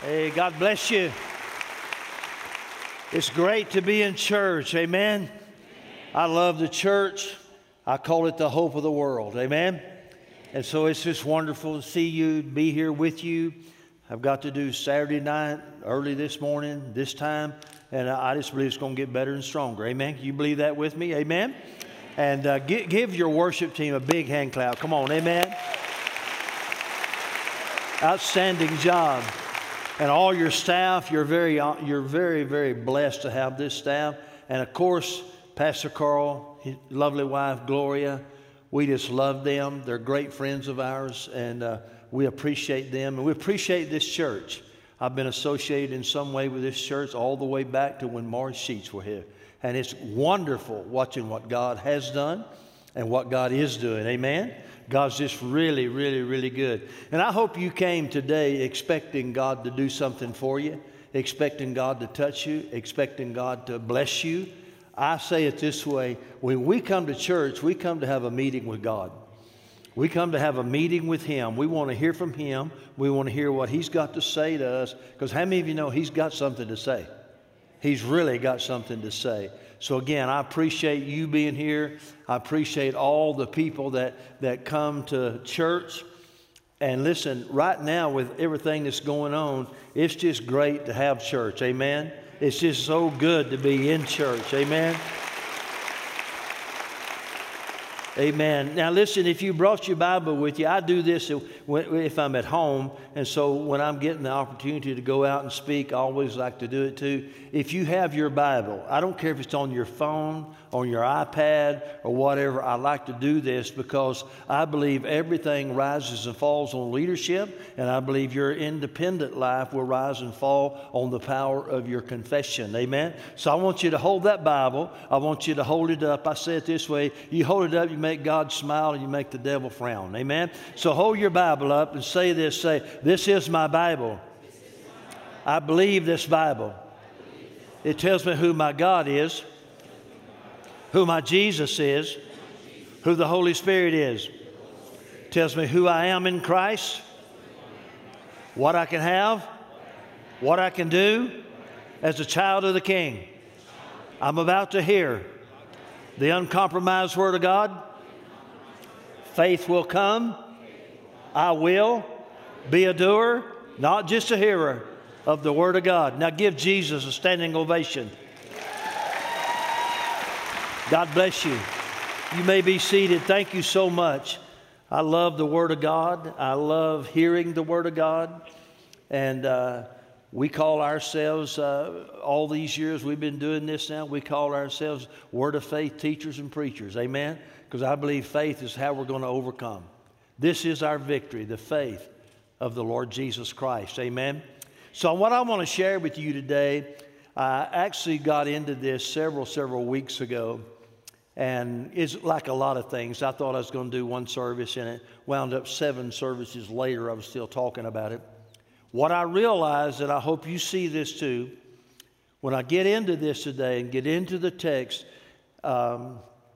Hey, God bless you. It's great to be in church. Amen. I love the church. I call it the hope of the world. Amen. And so it's just wonderful to see you, be here with you. I've got to do Saturday night early this morning, this time, and I just believe it's going to get better and stronger. Amen. Can you believe that with me? Amen. And give your worship team a big hand clap. Come on. Amen. Outstanding job. And all your staff, you're very, very blessed to have this staff. And of course, Pastor Carl, his lovely wife, Gloria, we just love them. They're great friends of ours, and we appreciate them. And we appreciate this church. I've been associated in some way with this church all the way back to when Morris Sheets were here. And it's wonderful watching what God has done and what God is doing. Amen. God's just really, really, really good. And I hope you came today expecting God to do something for you, expecting God to touch you, expecting God to bless you. I say it this way: when we come to church, we come to have a meeting with God. We come to have a meeting with Him. We want to hear from Him. We want to hear what He's got to say to us, because how many of you know He's got something to say? He's really got something to say. So again, I appreciate you being here. I appreciate all the people that come to church. And listen, right now with everything that's going on, it's just great to have church. Amen. It's just so good to be in church. Amen. Amen. Now listen, if you brought your Bible with you, I do this if I'm at home, and so when I'm getting the opportunity to go out and speak, I always like to do it too. If you have your Bible, I don't care if it's on your phone, on your iPad, or whatever, I like to do this because I believe everything rises and falls on leadership, and I believe your independent life will rise and fall on the power of your confession. Amen? So I want you to hold that Bible. I want you to hold it up. I say it this way: you hold it up, you make God smile, and you make the devil frown. Amen? So hold your Bible up and say this. Say, "This is my Bible. I believe this Bible. It tells me who my God is, who my Jesus is, who the Holy Spirit is. It tells me who I am in Christ, what I can have, what I can do as a child of the King. I'm about to hear the uncompromised Word of God. Faith will come. I will be a doer, not just a hearer of the Word of God." Now give Jesus a standing ovation. God bless you. You may be seated. Thank you so much. I love the Word of God. I love hearing the Word of God. And we call ourselves, all these years we've been doing this now, we call ourselves Word of Faith teachers and preachers. Amen? Because I believe faith is how we're going to overcome. This is our victory, the faith of the Lord Jesus Christ. Amen? So what I want to share with you today, I actually got into this several weeks ago. And it's like a lot of things. I thought I was going to do one service, and it wound up 7 services later. I was still talking about it. What I realized, and I hope you see this too, when I get into this today and get into the text, I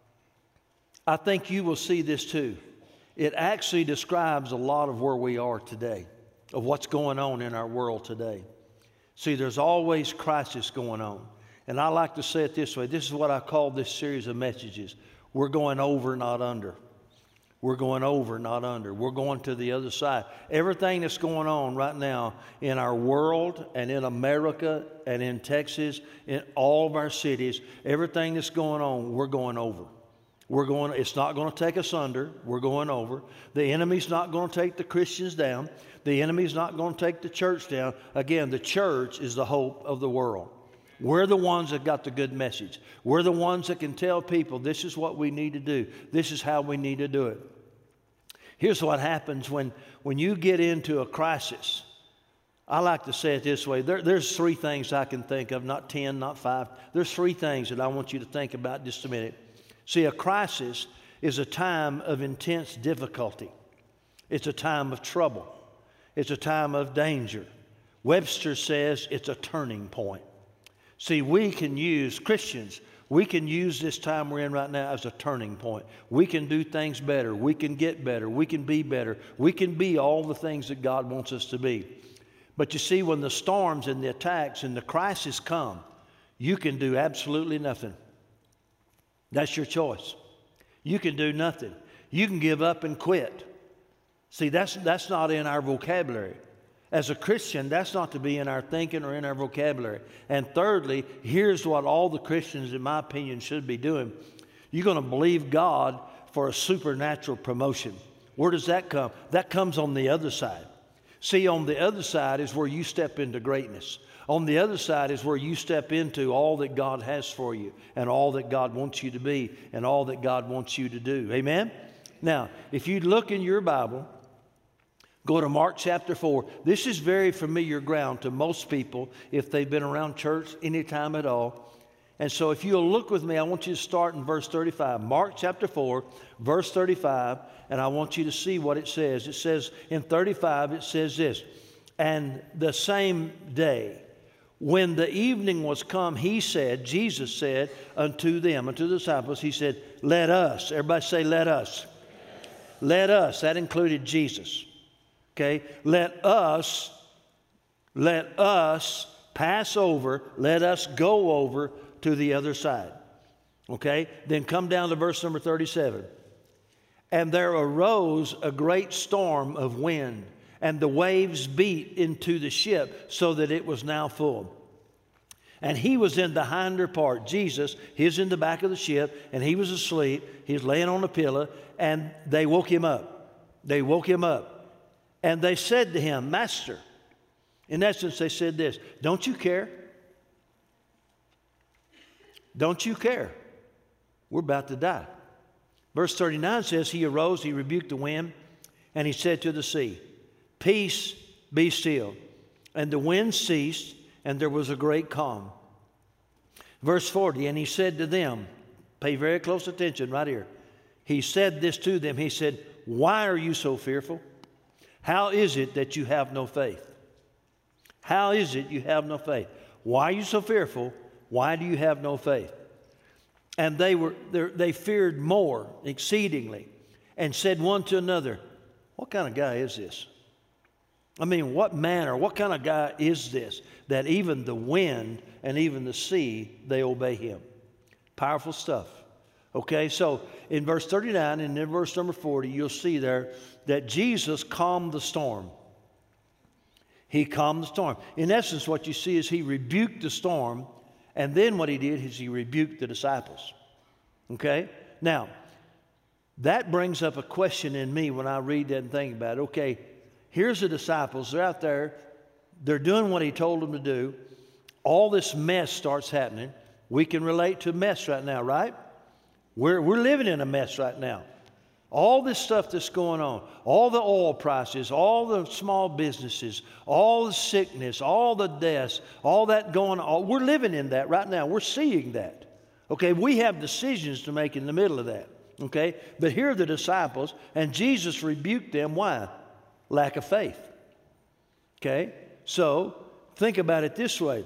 think you will see this too. It actually describes a lot of where we are today, of what's going on in our world today. See, there's always crisis going on. And I like to say it this way. This is what I call this series of messages. We're going over, not under. We're going over, not under. We're going to the other side. Everything that's going on right now in our world and in America and in Texas, in all of our cities, everything that's going on, we're going over. It's not going to take us under. We're going over. The enemy's not going to take the Christians down. The enemy's not going to take the church down. Again, the church is the hope of the world. We're the ones that got the good message. We're the ones that can tell people this is what we need to do. This is how we need to do it. Here's what happens when you get into a crisis. I like to say it this way. There's 3 things I can think of, not 10, not 5. There's 3 things that I want you to think about just a minute. See, a crisis is a time of intense difficulty. It's a time of trouble. It's a time of danger. Webster says it's a turning point. See, Christians, we can use this time we're in right now as a turning point. We can do things better. We can get better. We can be better. We can be all the things that God wants us to be. But you see, when the storms and the attacks and the crisis come, you can do absolutely nothing. That's your choice. You can do nothing. You can give up and quit. See, that's not in our vocabulary. As a Christian, that's not to be in our thinking or in our vocabulary. And thirdly, here's what all the Christians, in my opinion, should be doing. You're going to believe God for a supernatural promotion. Where does that come? That comes on the other side. See, on the other side is where you step into greatness. On the other side is where you step into all that God has for you and all that God wants you to be and all that God wants you to do. Amen? Now, if you look in your Bible, go to Mark chapter 4. This is very familiar ground to most people if they've been around church any time at all. And so if you'll look with me, I want you to start in verse 35. Mark chapter 4, verse 35, and I want you to see what it says. It says in 35, it says this, and the same day, when the evening was come, he said, Jesus said unto them, unto the disciples, he said, let us. Everybody say, let us. Let us. That included Jesus. Okay? Let us pass over. Let us go over to the other side. Okay? Then come down to verse number 37. And there arose a great storm of wind, and the waves beat into the ship so that it was now full. And he was in the hinder part. Jesus, he was in the back of the ship, and he was asleep. He was laying on a pillow, and they woke him up. They woke him up. And they said to him, Master, in essence, they said this, don't you care? Don't you care? We're about to die. Verse 39 says, he arose, he rebuked the wind, and he said to the sea, peace, be still. And the wind ceased, and there was a great calm. Verse 40, and he said to them, pay very close attention right here. He said this to them. He said, why are you so fearful? How is it that you have no faith? How is it you have no faith? Why are you so fearful? Why do you have no faith? And they feared more exceedingly and said one to another, what kind of guy is this? I mean, what manner, what kind of guy is this that even the wind and even the sea, they obey him? Powerful stuff. Okay, so in verse 39 and in verse number 40, you'll see there that Jesus calmed the storm. He calmed the storm. In essence, what you see is he rebuked the storm, and then what he did is he rebuked the disciples. Okay? Now, that brings up a question in me when I read that and think about it. Okay, here's the disciples. They're out there. They're doing what he told them to do. All this mess starts happening. We can relate to mess right now, right? We're living in a mess right now. All this stuff that's going on, all the oil prices, all the small businesses, all the sickness, all the deaths, all that going on, we're living in that right now. We're seeing that. Okay, we have decisions to make in the middle of that. Okay, but here are the disciples, and Jesus rebuked them. Why? Lack of faith. Okay, so think about it this way.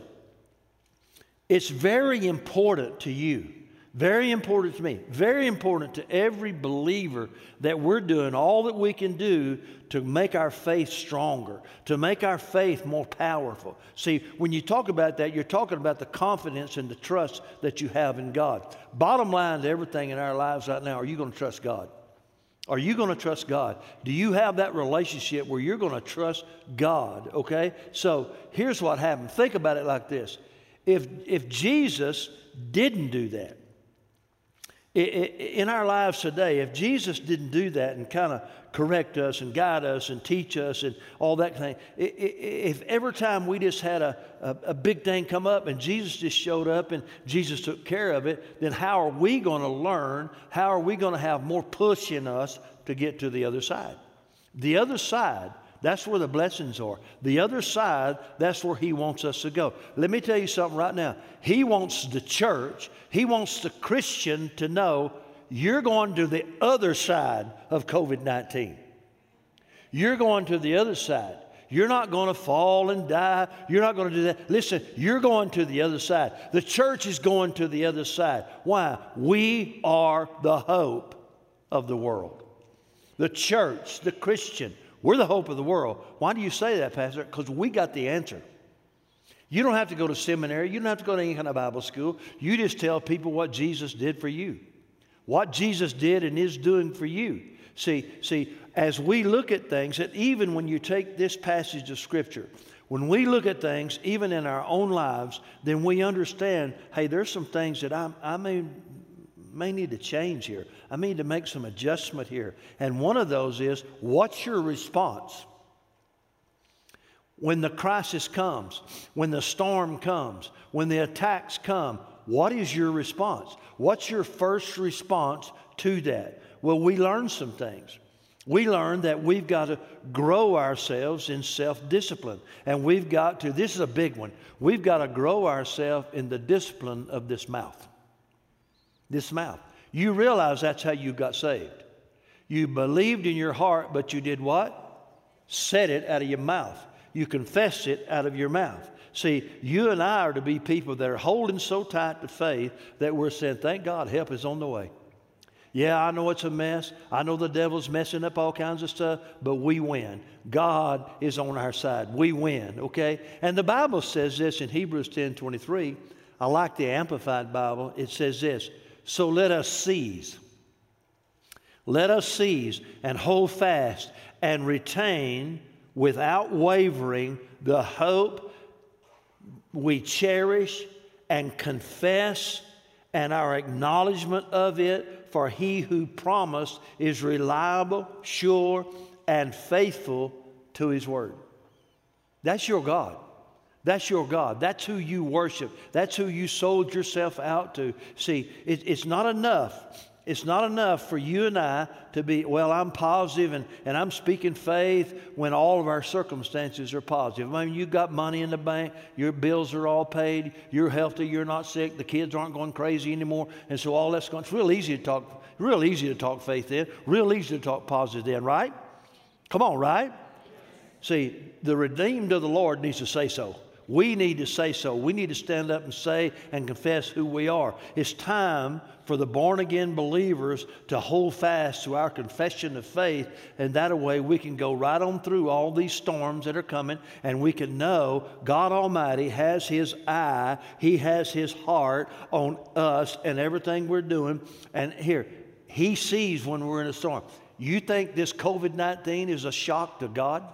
It's very important to you, very important to me, very important to every believer that we're doing all that we can do to make our faith stronger, to make our faith more powerful. See, when you talk about that, you're talking about the confidence and the trust that you have in God. Bottom line to everything in our lives right now, are you going to trust God? Are you going to trust God? Do you have that relationship where you're going to trust God? Okay? So here's what happened. Think about it like this. If Jesus didn't do that, in our lives today, if Jesus didn't do that and kind of correct us and guide us and teach us and all that thing, if every time we just had a big thing come up and Jesus just showed up and Jesus took care of it, then how are we going to learn? How are we going to have more push in us to get to the other side? The other side, that's where the blessings are. The other side, that's where he wants us to go. Let me tell you something right now. He wants the church, he wants the Christian to know you're going to the other side of COVID-19. You're going to the other side. You're not going to fall and die. You're not going to do that. Listen, you're going to the other side. The church is going to the other side. Why? We are the hope of the world. The church, the Christian, We're the hope of the world. Why do you say that, Pastor? Because we got the answer. You don't have to go to seminary. You don't have to go to any kind of Bible school. You just tell people what Jesus did for you. What Jesus did and is doing for you. See, as we look at things, that even when you take this passage of Scripture, when we look at things, even in our own lives, then we understand, hey, there's some things that I may need to change here. I need to make some adjustment here. And one of those is, what's your response? When the crisis comes, when the storm comes, when the attacks come, what is your response? What's your first response to that? Well, we learn some things. We learn that we've got to grow ourselves in self-discipline. And we've got to, this is a big one, we've got to grow ourselves in the discipline of this mouth. This mouth. You realize that's how you got saved. You believed in your heart, but you did what? Said it out of your mouth. You confessed it out of your mouth. See, you and I are to be people that are holding so tight to faith that we're saying, thank God, help is on the way. Yeah, I know it's a mess. I know the devil's messing up all kinds of stuff, but we win. God is on our side. We win, okay? And the Bible says this in Hebrews 10:23. I like the Amplified Bible. It says this, so let us seize. Let us seize and hold fast and retain without wavering the hope we cherish and confess and our acknowledgement of it, for he who promised is reliable, sure, and faithful to his word. That's your God. That's your God. That's who you worship. That's who you sold yourself out to. See, it's not enough. It's not enough for you and I to be, well, I'm positive and I'm speaking faith when all of our circumstances are positive. I mean, you got money in the bank, your bills are all paid, you're healthy, you're not sick, the kids aren't going crazy anymore, and so all that's going. It's real easy to talk faith then, real easy to talk positive then, right? Come on, right? See, the redeemed of the Lord needs to say so. We need to say so. We need to stand up and say and confess who we are. It's time for the born-again believers to hold fast to our confession of faith, and that way we can go right on through all these storms that are coming, and we can know God Almighty has His eye, He has His heart on us and everything we're doing. And here, He sees when we're in a storm. You think this COVID-19 is a shock to God?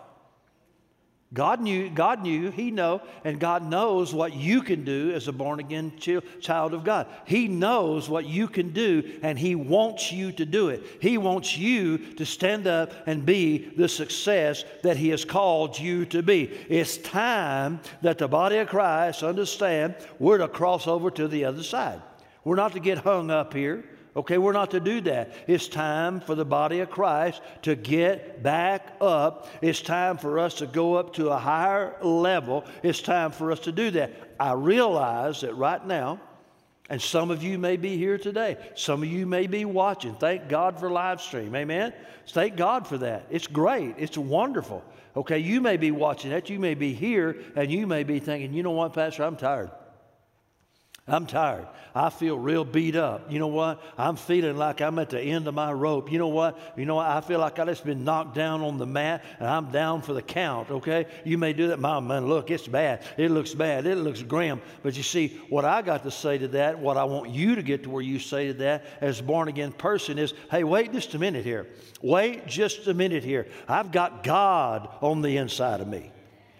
God knew, He knows, and God knows what you can do as a born-again child of God. He knows what you can do, and He wants you to do it. He wants you to stand up and be the success that He has called you to be. It's time that the body of Christ understand we're to cross over to the other side. We're not to get hung up here. Okay, we're not to do that. It's time for the body of Christ to get back up. It's time for us to go up to a higher level. It's time for us to do that. I realize that right now, and some of you may be here today. Some of you may be watching. Thank God for live stream. Amen? Thank God for that. It's great. It's wonderful. Okay, you may be watching that. You may be here, and you may be thinking, you know what, Pastor, I'm tired. I'm tired. I feel real beat up. You know what? I'm feeling like I'm at the end of my rope. You know what? I feel like I just been knocked down on the mat and I'm down for the count, okay? You may do that. Man, look, it's bad. It looks bad. It looks grim. But you see, what I got to say to that, what I want you to get to where you say to that as a born-again person is, hey, wait just a minute here. Wait just a minute here. I've got God on the inside of me.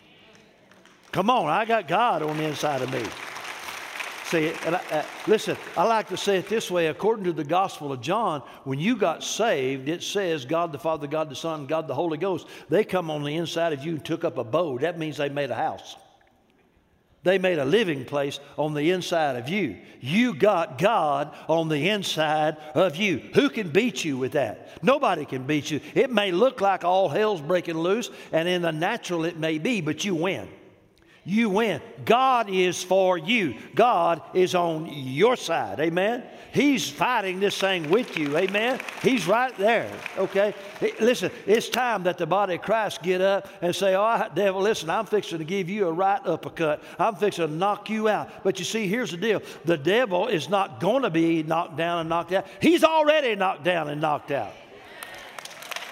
Come on, I got God on the inside of me. See, listen, I like to say it this way. According to the Gospel of John, when you got saved, it says God the Father, God the Son, God the Holy Ghost, they come on the inside of you and took up a abode. That means they made a house. They made a living place on the inside of you. You got God on the inside of you. Who can beat you with that? Nobody can beat you. It may look like all hell's breaking loose, and in the natural it may be, but you win. You win. God is for you. God is on your side. Amen. He's fighting this thing with you. Amen. He's right there. Okay. Listen, it's time that the body of Christ get up and say, oh, devil, listen, I'm fixing to give you a right uppercut. I'm fixing to knock you out. But you see, here's the deal. The devil is not going to be knocked down and knocked out. He's already knocked down and knocked out.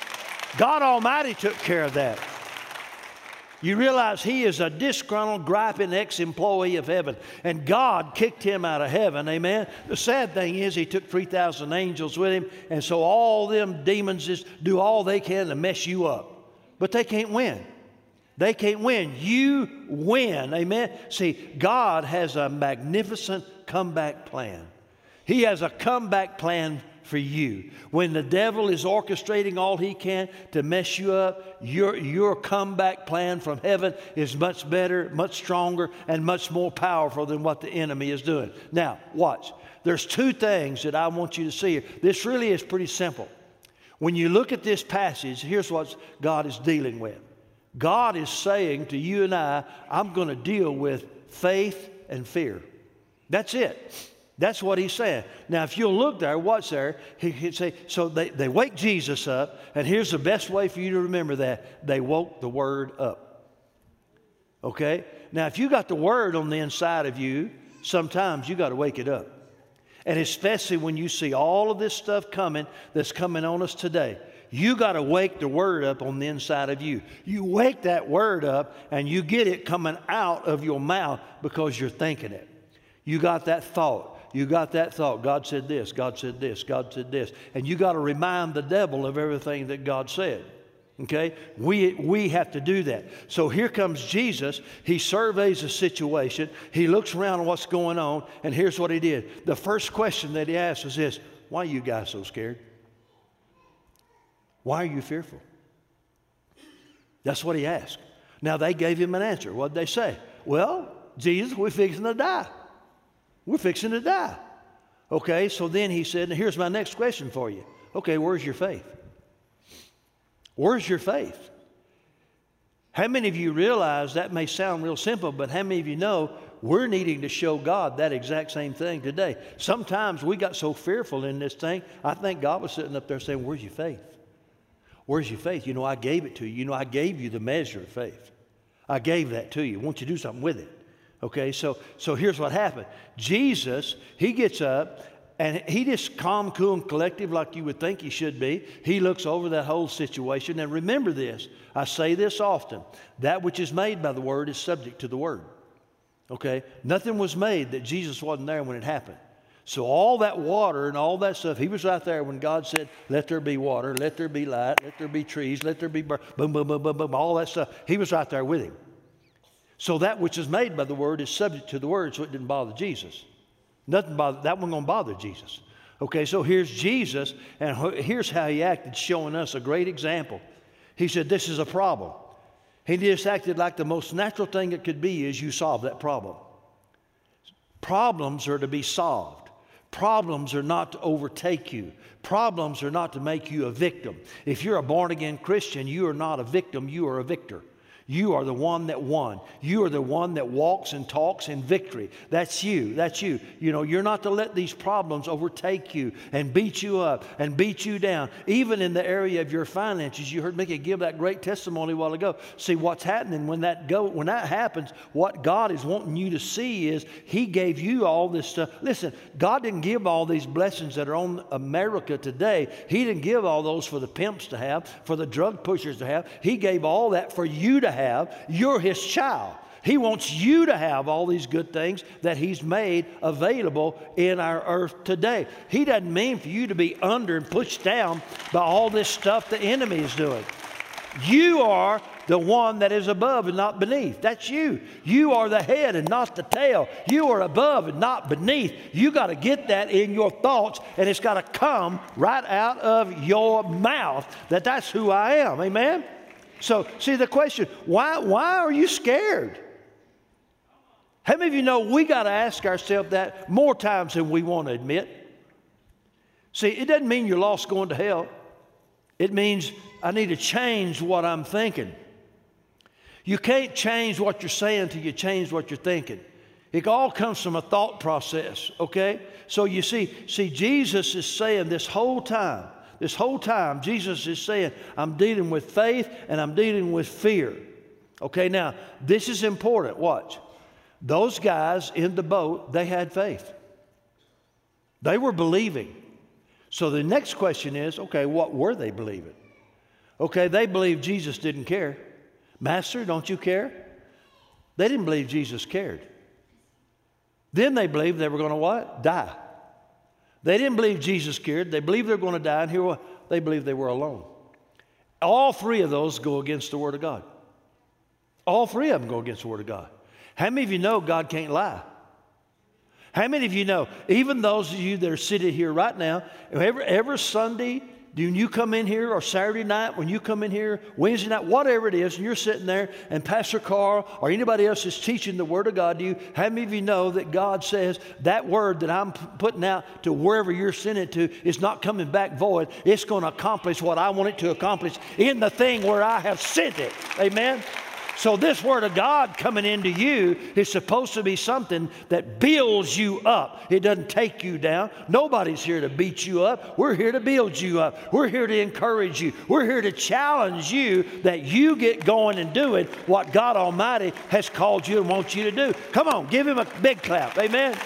God Almighty took care of that. You realize he is a disgruntled, griping ex-employee of heaven. And God kicked him out of heaven, amen? The sad thing is he took 3,000 angels with him, and so all them demons just do all they can to mess you up. But they can't win. They can't win. You win, amen? See, God has a magnificent comeback plan. He has a comeback plan for you. When the devil is orchestrating all he can to mess you up, your comeback plan from heaven is much better, much stronger, and much more powerful than what the enemy is doing. Now, watch. There's two things that I want you to see here. This really is pretty simple. When you look at this passage, here's what God is dealing with. God is saying to you and I, I'm going to deal with faith and fear. That's it. That's what he's saying. Now, if you'll look there, what's there? He'd say, so they wake Jesus up, and here's the best way for you to remember that. They woke the Word up. Okay? Now, if you got the Word on the inside of you, sometimes you got to wake it up. And especially when you see all of this stuff coming that's coming on us today, you got to wake the Word up on the inside of you. You wake that Word up, and you get it coming out of your mouth because you're thinking it. You got that thought. You got that thought. God said this, God said this, God said this. And you got to remind the devil of everything that God said. Okay? We have to do that. So here comes Jesus. He surveys the situation. He looks around at what's going on. And here's what he did. The first question that he asked was this: why are you guys so scared? Why are you fearful? That's what he asked. Now they gave him an answer. What did they say? Well, Jesus, we're fixing to die. We're fixing to die. Okay, so then he said, now here's my next question for you. Okay, where's your faith? Where's your faith? How many of you realize that may sound real simple, but how many of you know we're needing to show God that exact same thing today? Sometimes we got so fearful in this thing, I think God was sitting up there saying, where's your faith? Where's your faith? You know, I gave it to you. You know, I gave you the measure of faith. I gave that to you. Won't you do something with it? Okay, so here's what happened. Jesus, he gets up, and he just calm, cool, and collective like you would think he should be. He looks over that whole situation. And remember this, I say this often, that which is made by the Word is subject to the Word. Okay, nothing was made that Jesus wasn't there when it happened. So all that water and all that stuff, he was right there when God said, let there be water, let there be light, let there be trees, let there be boom, boom, boom, boom, boom, all that stuff. He was right there with him. So that which is made by the Word is subject to the Word, so it didn't bother Jesus. That wasn't going to bother Jesus. Okay, so here's Jesus, and here's how he acted, showing us a great example. He said, this is a problem. He just acted like the most natural thing it could be is you solve that problem. Problems are to be solved. Problems are not to overtake you. Problems are not to make you a victim. If you're a born-again Christian, you are not a victim, you are a victor. You are the one that won. You are the one that walks and talks in victory. That's you. That's you. You know, you're not to let these problems overtake you and beat you up and beat you down. Even in the area of your finances, you heard Mickey give that great testimony a while ago. See, what's happening when that happens, what God is wanting you to see is He gave you all this stuff. Listen, God didn't give all these blessings that are on America today. He didn't give all those for the pimps to have, for the drug pushers to have. He gave all that for you to have. You're His child. He wants you to have all these good things that He's made available in our earth today. He doesn't mean for you to be under and pushed down by all this stuff the enemy is doing. You are the one that is above and not beneath. That's you. You are the head and not the tail. You are above and not beneath. You got to get that in your thoughts, and it's got to come right out of your mouth that that's who I am. Amen? So, see the question, why are you scared? How many of you know we got to ask ourselves that more times than we want to admit? See, it doesn't mean you're lost going to hell. It means I need to change what I'm thinking. You can't change what you're saying until you change what you're thinking. It all comes from a thought process, okay? So you see, Jesus is saying this whole time, Jesus is saying, I'm dealing with faith and I'm dealing with fear. Okay, now, this is important. Watch. Those guys in the boat, they had faith. They were believing. So the next question is, okay, what were they believing? Okay, they believed Jesus didn't care. Master, don't you care? They didn't believe Jesus cared. Then they believed they were going to what? Die. They didn't believe Jesus cared. They believed they were going to die, and here what? They believed they were alone. All three of those go against the Word of God. All three of them go against the Word of God. How many of you know God can't lie? How many of you know, even those of you that are sitting here right now, every Sunday, when you come in here, or Saturday night, when you come in here, Wednesday night, whatever it is, and you're sitting there, and Pastor Carl or anybody else is teaching the Word of God to you, how many of you know that God says that word that I'm putting out to wherever you're sending it to is not coming back void? It's going to accomplish what I want it to accomplish in the thing where I have sent it. Amen? So this Word of God coming into you is supposed to be something that builds you up. It doesn't take you down. Nobody's here to beat you up. We're here to build you up. We're here to encourage you. We're here to challenge you that you get going and doing what God Almighty has called you and wants you to do. Come on, give Him a big clap. Amen.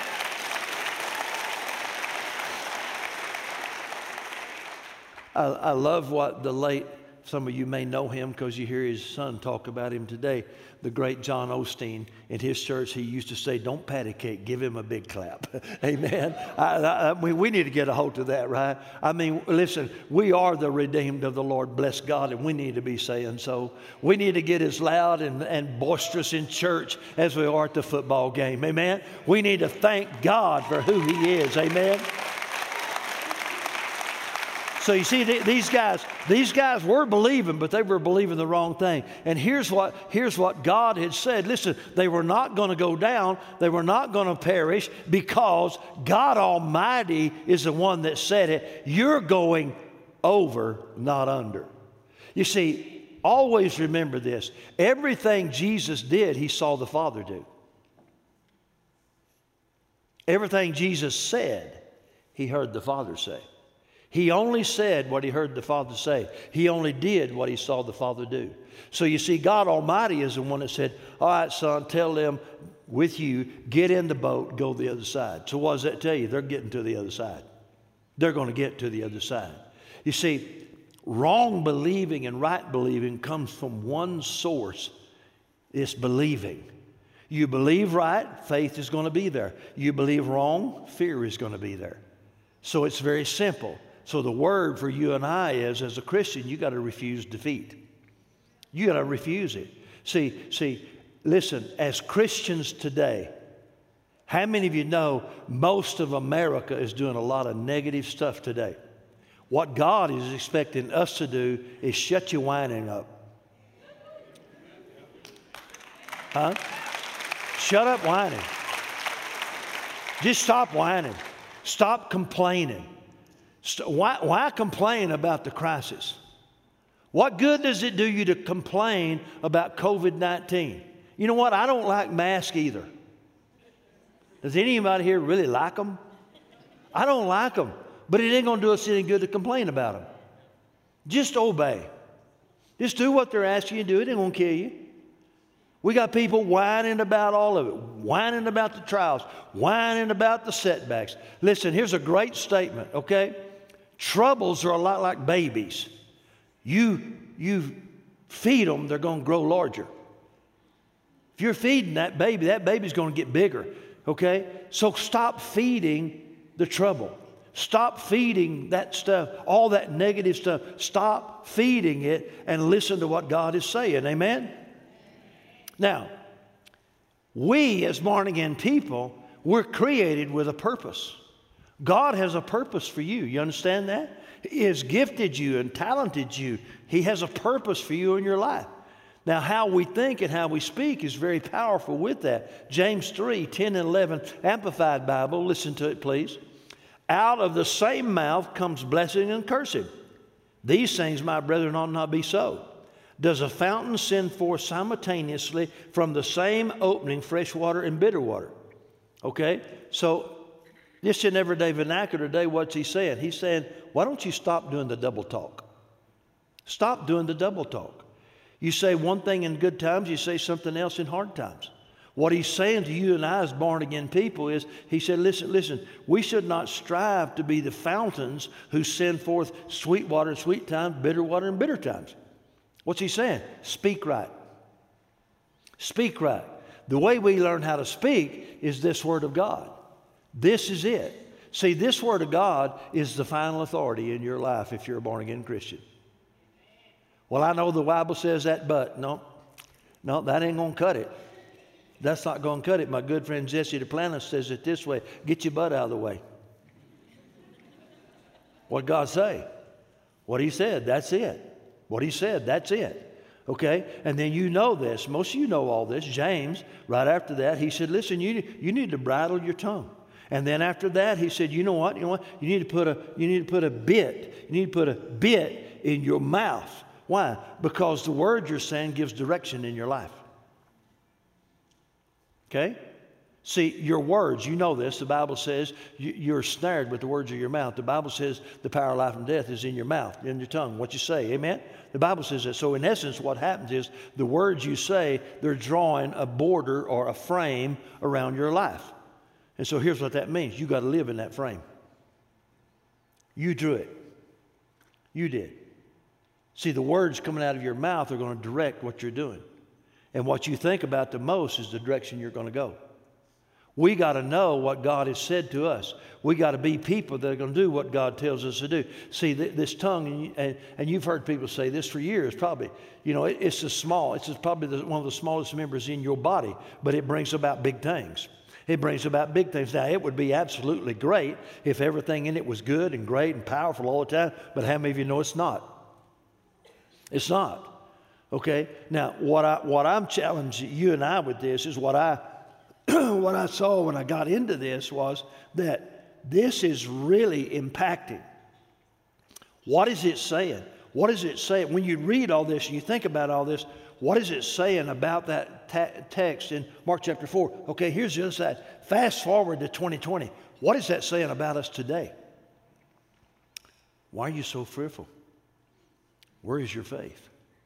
I love what the late, some of you may know him because you hear his son talk about him today, the great John Osteen. In his church, he used to say, don't patty cake, give him a big clap. Amen. We need to get a hold of that, right? I mean, listen, we are the redeemed of the Lord, bless God, and we need to be saying so. We need to get as loud and boisterous in church as we are at the football game. Amen. We need to thank God for who He is. Amen. So you see, these guys were believing, but they were believing the wrong thing. And here's what God had said. Listen, they were not going to go down. They were not going to perish because God Almighty is the one that said it. You're going over, not under. You see, always remember this. Everything Jesus did, He saw the Father do. Everything Jesus said, He heard the Father say. He only said what He heard the Father say. He only did what He saw the Father do. So you see, God Almighty is the one that said, all right, son, tell them with you, get in the boat, go the other side. So what does that tell you? They're getting to the other side. They're going to get to the other side. You see, wrong believing and right believing comes from one source. It's believing. You believe right, faith is going to be there. You believe wrong, fear is going to be there. So it's very simple. So the word for you and I is, as a Christian, you got to refuse defeat. You got to refuse it. See, listen, as Christians today, how many of you know most of America is doing a lot of negative stuff today? What God is expecting us to do is shut your whining up. Huh? Shut up whining. Just stop whining. Stop complaining. Why complain about the crisis? What good does it do you to complain about COVID-19? You know what? I don't like masks either. Does anybody here really like them? I don't like them. But it ain't going to do us any good to complain about them. Just obey. Just do what they're asking you to do. It ain't going to kill you. We got people whining about all of it, whining about the trials, whining about the setbacks. Listen, here's a great statement, okay? Troubles are a lot like babies. You feed them, they're going to grow larger. If you're feeding that baby's going to get bigger, okay? So stop feeding the trouble. Stop feeding that stuff, all that negative stuff. Stop feeding it and listen to what God is saying, amen? Now, we as born-again people, we're created with a purpose. God has a purpose for you. You understand that? He has gifted you and talented you. He has a purpose for you in your life. Now, how we think and how we speak is very powerful with that. James 3, 10 and 11, Amplified Bible. Listen to it, please. Out of the same mouth comes blessing and cursing. These things, my brethren, ought not be so. Does a fountain send forth simultaneously from the same opening fresh water and bitter water? Okay, so this in everyday vernacular today, what's he saying? He's saying, why don't you stop doing the double talk? Stop doing the double talk. You say one thing in good times, you say something else in hard times. What he's saying to you and I as born-again people is, he said, listen, we should not strive to be the fountains who send forth sweet water in sweet times, bitter water in bitter times. What's he saying? Speak right. Speak right. The way we learn how to speak is this Word of God. This is it. See, this Word of God is the final authority in your life if you're a born-again Christian. Well, I know the Bible says that, but no, that ain't going to cut it. That's not going to cut it. My good friend Jesse Duplantis says it this way: get your butt out of the way. What God say? What he said, that's it. What he said, that's it. Okay? And then you know this. Most of you know all this. James, right after that, he said, listen, you need to bridle your tongue. And then after that, he said, you know what? You need to put a bit in your mouth. Why? Because the word you're saying gives direction in your life. Okay? See, your words, you know this. The Bible says you're snared with the words of your mouth. The Bible says the power of life and death is in your mouth, in your tongue, what you say. Amen? The Bible says that. So in essence, what happens is the words you say, they're drawing a border or a frame around your life. And so here's what that means. You got to live in that frame. You drew it. You did. See, the words coming out of your mouth are going to direct what you're doing. And what you think about the most is the direction you're going to go. We got to know what God has said to us. We got to be people that are going to do what God tells us to do. See, this tongue, and you've heard people say this for years probably, it's probably one of the smallest members in your body, but it brings about big things. It brings about big things. Now, it would be absolutely great if everything in it was good and great and powerful all the time, but how many of you know it's not? It's not. Okay? Now, what I'm challenging you and I with this is what I saw when I got into this was that this is really impacting. What is it saying? What is it saying? When you read all this and you think about all this, what is it saying about that text in Mark chapter 4? Okay, here's the other side. Fast forward to 2020. What is that saying about us today? Why are you so fearful? Where is your faith?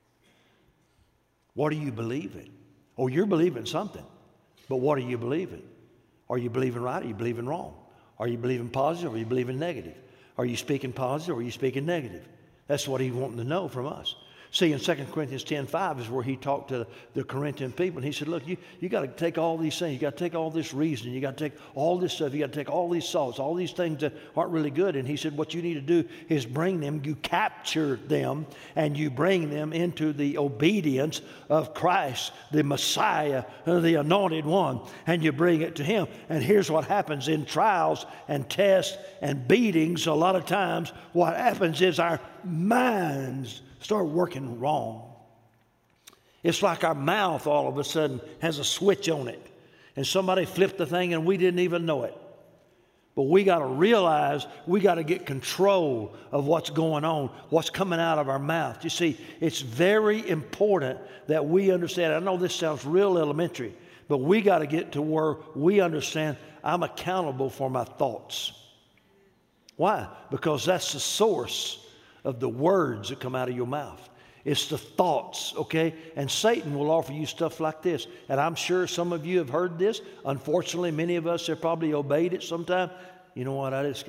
What are you believing? Oh, you're believing something. But what are you believing? Are you believing right? Or are you believing wrong? Are you believing positive or are you believing negative? Are you speaking positive or are you speaking negative? That's what he's wanting to know from us. See, in 2 Corinthians 10:5 is where he talked to the Corinthian people. And he said, look, you got to take all these things. You got to take all this reasoning. You got to take all this stuff. You got to take all these thoughts, all these things that aren't really good. And he said, what you need to do is bring them, you capture them, and you bring them into the obedience of Christ, the Messiah, the Anointed One, and you bring it to him. And here's what happens in trials and tests and beatings. A lot of times what happens is our minds start working wrong. It's like our mouth all of a sudden has a switch on it. And somebody flipped the thing and we didn't even know it. But we got to realize we got to get control of what's going on, what's coming out of our mouth. You see, it's very important that we understand. I know this sounds real elementary, but we got to get to where we understand I'm accountable for my thoughts. Why? Because that's the source of the words that come out of your mouth. It's the thoughts, okay? And Satan will offer you stuff like this. And I'm sure some of you have heard this. Unfortunately, many of us have probably obeyed it sometime. You know what?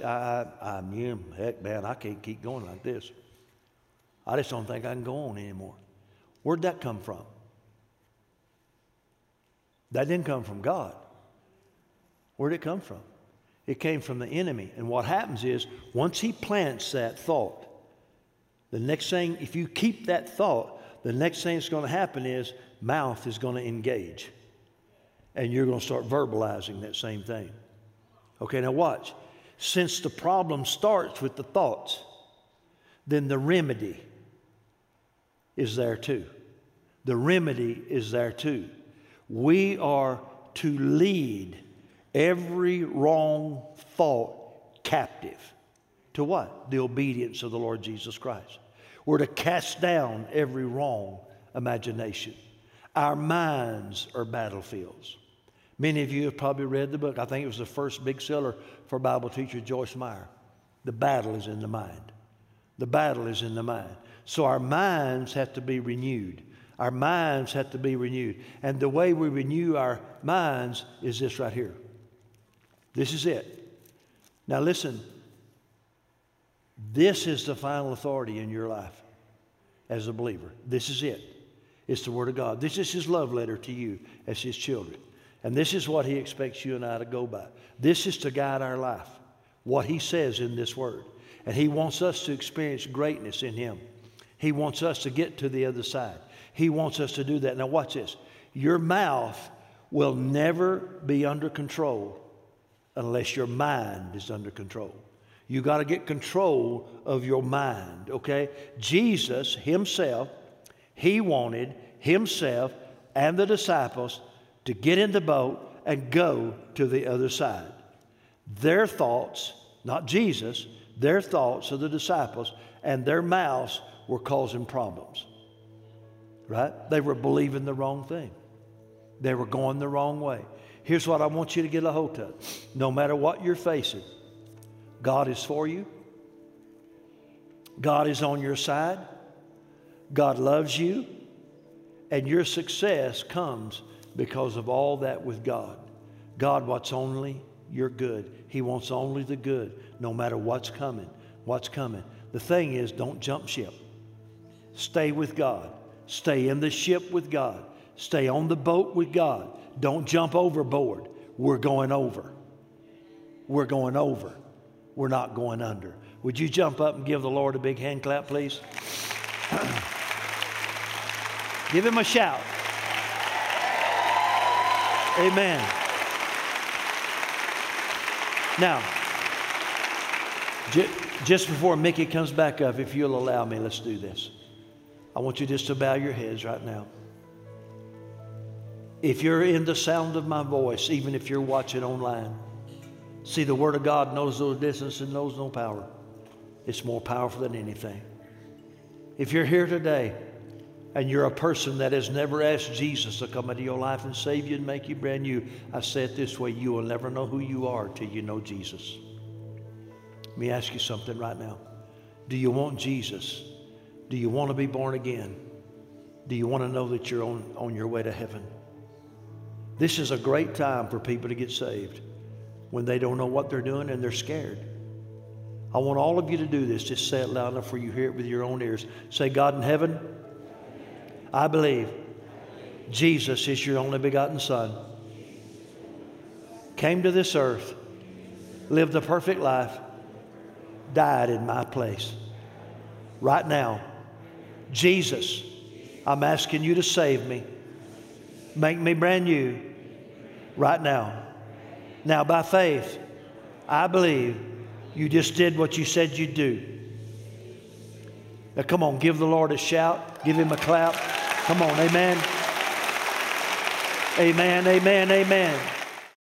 Heck, man, I can't keep going like this. I just don't think I can go on anymore. Where'd that come from? That didn't come from God. Where'd it come from? It came from the enemy. And what happens is, once he plants that thought, the next thing, if you keep that thought, the next thing that's going to happen is mouth is going to engage. And you're going to start verbalizing that same thing. Okay, now watch. Since the problem starts with the thoughts, then the remedy is there too. The remedy is there too. We are to lead every wrong thought captive. To what? The obedience of the Lord Jesus Christ. We're to cast down every wrong imagination. Our minds are battlefields. Many of you have probably read the book. I think it was the first big seller for Bible teacher Joyce Meyer. The battle is in the mind. The battle is in the mind. So our minds have to be renewed. Our minds have to be renewed. And the way we renew our minds is this right here. This is it. Now listen. This is the final authority in your life. as a believer. This is it. It's the Word of God. This is His love letter to you as His children. And this is what He expects you and I to go by. This is to guide our life, what He says in this Word. And He wants us to experience greatness in Him. He wants us to get to the other side. He wants us to do that. Now watch this. Your mouth will never be under control unless your mind is under control. You got to get control of your mind, okay? Jesus Himself, He wanted Himself and the disciples to get in the boat and go to the other side. Their thoughts, not Jesus, their thoughts of the disciples and their mouths were causing problems, right? They were believing the wrong thing. They were going the wrong way. Here's what I want you to get a hold of. No matter what you're facing, God is for you. God is on your side. God loves you. And your success comes because of all that with God. God wants only your good. He wants only the good, no matter what's coming. What's coming. The thing is, don't jump ship. Stay with God. Stay in the ship with God. Stay on the boat with God. Don't jump overboard. We're going over. We're going over. We're not going under. Would you jump up and give the Lord a big hand clap, please? Give Him a shout. Amen. Now, just before Mickey comes back up, if you'll allow me, let's do this. I want you just to bow your heads right now. If you're in the sound of my voice, even if you're watching online, see, the Word of God knows no distance and knows no power. It's more powerful than anything. If you're here today and you're a person that has never asked Jesus to come into your life and save you and make you brand new, I say it this way, you will never know who you are till you know Jesus. Let me ask you something right now. Do you want Jesus? Do you want to be born again? Do you want to know that you're on your way to heaven? This is a great time for people to get saved when they don't know what they're doing and they're scared. I want all of you to do this. Just say it loud enough where you hear it with your own ears. Say, God in heaven, I believe Jesus is your only begotten Son. Came to this earth, lived a perfect life, died in my place. Right now, Jesus, I'm asking you to save me. Make me brand new right now. Now, by faith, I believe you just did what you said you'd do. Now, come on, give the Lord a shout. Give Him a clap. Come on, amen. Amen, amen, amen.